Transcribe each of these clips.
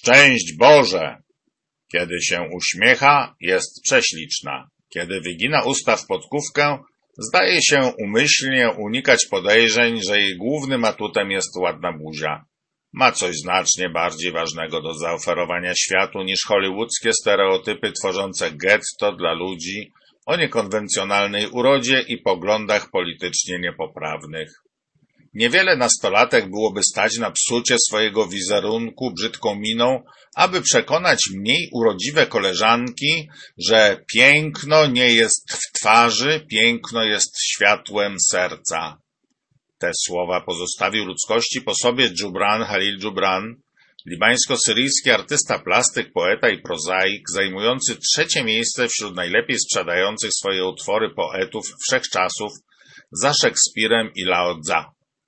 Szczęść Boże! Kiedy się uśmiecha, jest prześliczna. Kiedy wygina usta w podkówkę, zdaje się umyślnie unikać podejrzeń, że jej głównym atutem jest ładna buzia. Ma coś znacznie bardziej ważnego do zaoferowania światu niż hollywoodzkie stereotypy tworzące getto dla ludzi o niekonwencjonalnej urodzie i poglądach politycznie niepoprawnych. Niewiele nastolatek byłoby stać na psucie swojego wizerunku brzydką miną, aby przekonać mniej urodziwe koleżanki, że piękno nie jest w twarzy, piękno jest światłem serca. Te słowa pozostawił ludzkości po sobie Dżubran Halil Dżubran, libańsko-syryjski artysta, plastyk, poeta i prozaik, zajmujący 3. miejsce wśród najlepiej sprzedających swoje utwory poetów wszechczasów za Szekspirem i Lao Tza.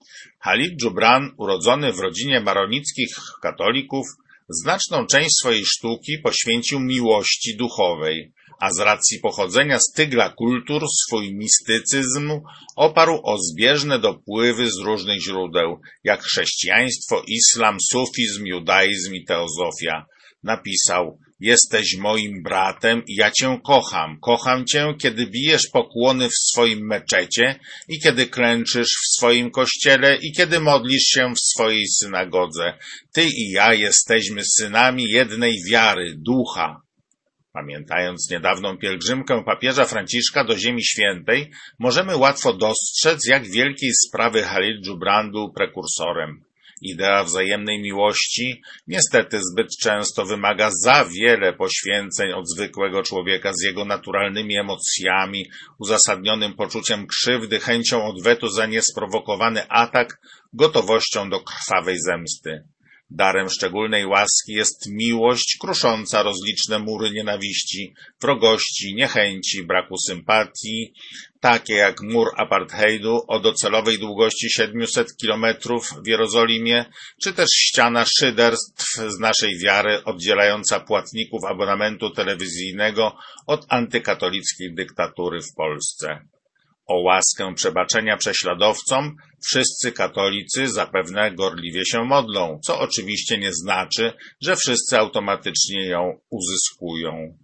Halil Dżubran, urodzony w rodzinie maronickich katolików, znaczną część swojej sztuki poświęcił miłości duchowej, a z racji pochodzenia z tygla kultur swój mistycyzm oparł o zbieżne dopływy z różnych źródeł, jak chrześcijaństwo, islam, sufizm, judaizm i teozofia. Napisał: jesteś moim bratem i ja cię kocham. Kocham cię, kiedy bijesz pokłony w swoim meczecie i kiedy klęczysz w swoim kościele i kiedy modlisz się w swojej synagodze. Ty i ja jesteśmy synami jednej wiary, ducha. Pamiętając niedawną pielgrzymkę papieża Franciszka do Ziemi Świętej, możemy łatwo dostrzec, jak wielkiej sprawy Halil Dżubran był prekursorem. Idea wzajemnej miłości niestety zbyt często wymaga za wiele poświęceń od zwykłego człowieka z jego naturalnymi emocjami, uzasadnionym poczuciem krzywdy, chęcią odwetu za niesprowokowany atak, gotowością do krwawej zemsty. Darem szczególnej łaski jest miłość krusząca rozliczne mury nienawiści, wrogości, niechęci, braku sympatii, takie jak mur apartheidu o docelowej długości 700 kilometrów w Jerozolimie, czy też ściana szyderstw z naszej wiary oddzielająca płatników abonamentu telewizyjnego od antykatolickiej dyktatury w Polsce. O łaskę przebaczenia prześladowcom wszyscy katolicy zapewne gorliwie się modlą, co oczywiście nie znaczy, że wszyscy automatycznie ją uzyskują.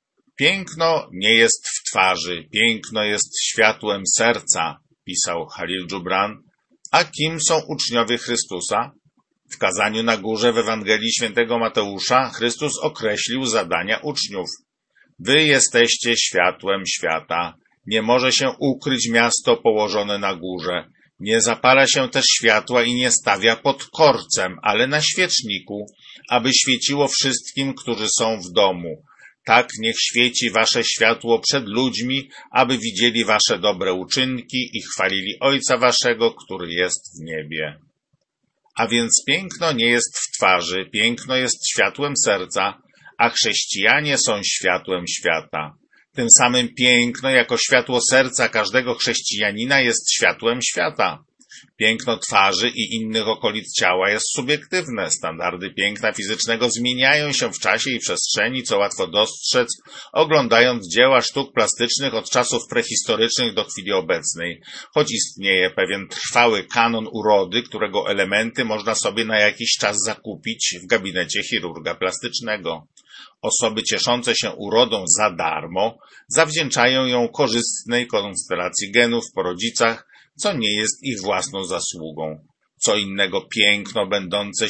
Piękno nie jest w twarzy, piękno jest światłem serca, pisał Halil Dżubran. A kim są uczniowie Chrystusa? W kazaniu na górze w Ewangelii Świętego Mateusza Chrystus określił zadania uczniów. Wy jesteście światłem świata. Nie może się ukryć miasto położone na górze. Nie zapala się też światła i nie stawia pod korcem, ale na świeczniku, aby świeciło wszystkim, którzy są w domu. Tak niech świeci wasze światło przed ludźmi, aby widzieli wasze dobre uczynki i chwalili Ojca waszego, który jest w niebie. A więc piękno nie jest w twarzy, piękno jest światłem serca, a chrześcijanie są światłem świata. Tym samym piękno jako światło serca każdego chrześcijanina jest światłem świata. Piękno twarzy i innych okolic ciała jest subiektywne. Standardy piękna fizycznego zmieniają się w czasie i przestrzeni, co łatwo dostrzec, oglądając dzieła sztuk plastycznych od czasów prehistorycznych do chwili obecnej, choć istnieje pewien trwały kanon urody, którego elementy można sobie na jakiś czas zakupić w gabinecie chirurga plastycznego. Osoby cieszące się urodą za darmo zawdzięczają ją korzystnej konstelacji genów po rodzicach, co nie jest ich własną zasługą. Co innego piękno będące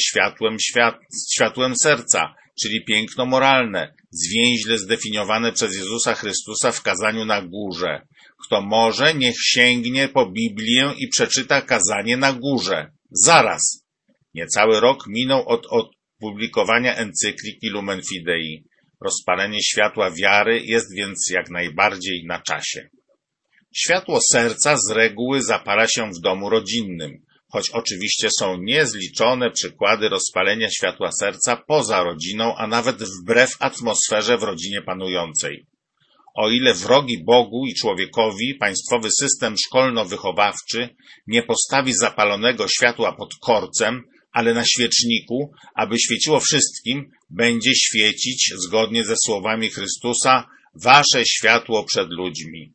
światłem serca, czyli piękno moralne, zwięźle zdefiniowane przez Jezusa Chrystusa w kazaniu na górze. Kto może, niech sięgnie po Biblię i przeczyta kazanie na górze. Zaraz! Niecały rok minął od opublikowania encykliki Lumen Fidei. Rozpalenie światła wiary jest więc jak najbardziej na czasie. Światło serca z reguły zapala się w domu rodzinnym, choć oczywiście są niezliczone przykłady rozpalenia światła serca poza rodziną, a nawet wbrew atmosferze w rodzinie panującej. O ile wrogi Bogu i człowiekowi państwowy system szkolno-wychowawczy nie postawi zapalonego światła pod korcem, ale na świeczniku, aby świeciło wszystkim, będzie świecić, zgodnie ze słowami Chrystusa, wasze światło przed ludźmi.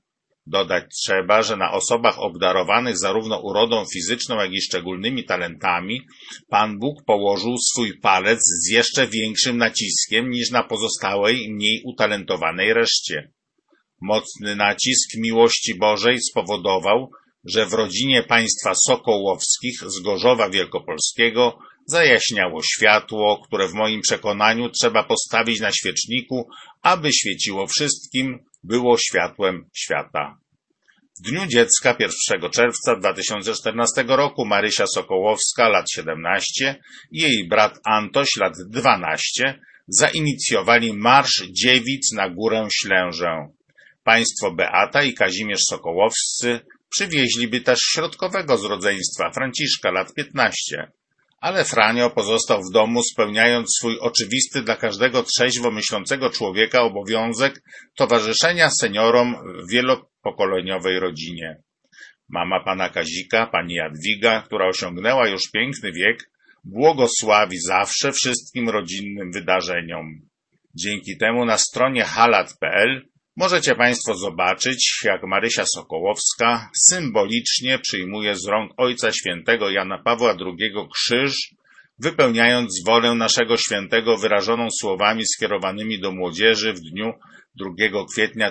Dodać trzeba, że na osobach obdarowanych zarówno urodą fizyczną, jak i szczególnymi talentami Pan Bóg położył swój palec z jeszcze większym naciskiem niż na pozostałej, mniej utalentowanej reszcie. Mocny nacisk miłości Bożej spowodował, że w rodzinie państwa Sokołowskich z Gorzowa Wielkopolskiego zajaśniało światło, które w moim przekonaniu trzeba postawić na świeczniku, aby świeciło wszystkim, było światłem świata. W Dniu Dziecka 1 czerwca 2014 roku Marysia Sokołowska, lat 17, i jej brat Antoś, lat 12, zainicjowali Marsz Dziewic na Górę Ślężę. Państwo Beata i Kazimierz Sokołowscy przywieźliby też środkowego z rodzeństwa, Franciszka, lat 15. Ale Franio pozostał w domu, spełniając swój oczywisty dla każdego trzeźwo myślącego człowieka obowiązek towarzyszenia seniorom w wielopokoleniowej rodzinie. Mama pana Kazika, pani Jadwiga, która osiągnęła już piękny wiek, błogosławi zawsze wszystkim rodzinnym wydarzeniom. Dzięki temu na stronie halat.pl możecie Państwo zobaczyć, jak Marysia Sokołowska symbolicznie przyjmuje z rąk Ojca Świętego Jana Pawła II krzyż, wypełniając wolę naszego świętego wyrażoną słowami skierowanymi do młodzieży w dniu 2 kwietnia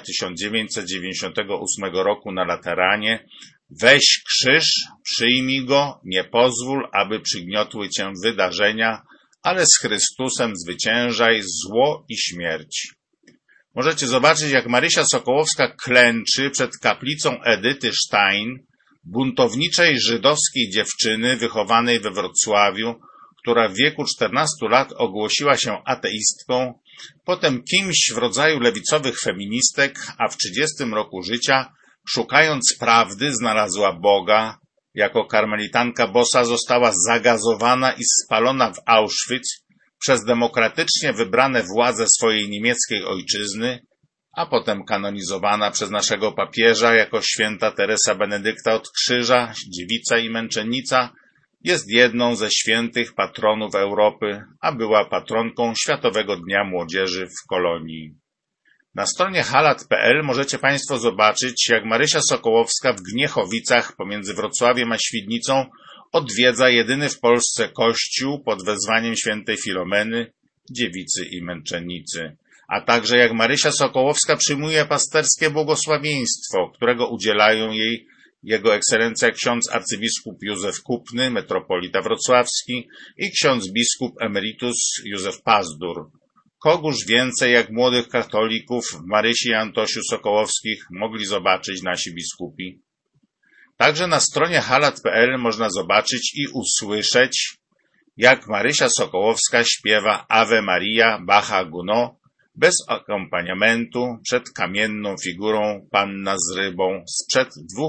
1998 roku na Lateranie: weź krzyż, przyjmij go, nie pozwól, aby przygniotły cię wydarzenia, ale z Chrystusem zwyciężaj zło i śmierć. Możecie zobaczyć, jak Marysia Sokołowska klęczy przed kaplicą Edyty Stein, buntowniczej żydowskiej dziewczyny wychowanej we Wrocławiu, która w wieku 14 lat ogłosiła się ateistką, potem kimś w rodzaju lewicowych feministek, a w 30 roku życia, szukając prawdy, znalazła Boga. Jako karmelitanka bosa została zagazowana i spalona w Auschwitz przez demokratycznie wybrane władze swojej niemieckiej ojczyzny, a potem kanonizowana przez naszego papieża jako święta Teresa Benedykta od Krzyża, dziewica i męczennica, jest jedną ze świętych patronów Europy, a była patronką Światowego Dnia Młodzieży w Kolonii. Na stronie halat.pl możecie Państwo zobaczyć, jak Marysia Sokołowska w Gniechowicach pomiędzy Wrocławiem a Świdnicą odwiedza jedyny w Polsce kościół pod wezwaniem świętej Filomeny, dziewicy i męczennicy, a także jak Marysia Sokołowska przyjmuje pasterskie błogosławieństwo, którego udzielają jej Jego Ekscelencja ksiądz arcybiskup Józef Kupny, metropolita wrocławski, i ksiądz biskup emeritus Józef Pazdur. Kogóż więcej jak młodych katolików w Marysi i Antosiu Sokołowskich mogli zobaczyć nasi biskupi? Także na stronie halat.pl można zobaczyć i usłyszeć, jak Marysia Sokołowska śpiewa Ave Maria Bacha Gounod bez akompaniamentu przed kamienną figurą Panna z rybą sprzed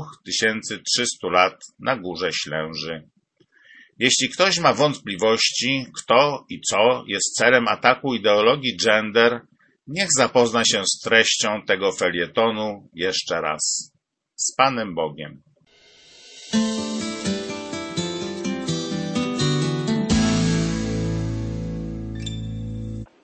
2300 lat na Górze Ślęży. Jeśli ktoś ma wątpliwości, kto i co jest celem ataku ideologii gender, niech zapozna się z treścią tego felietonu jeszcze raz. Z Panem Bogiem.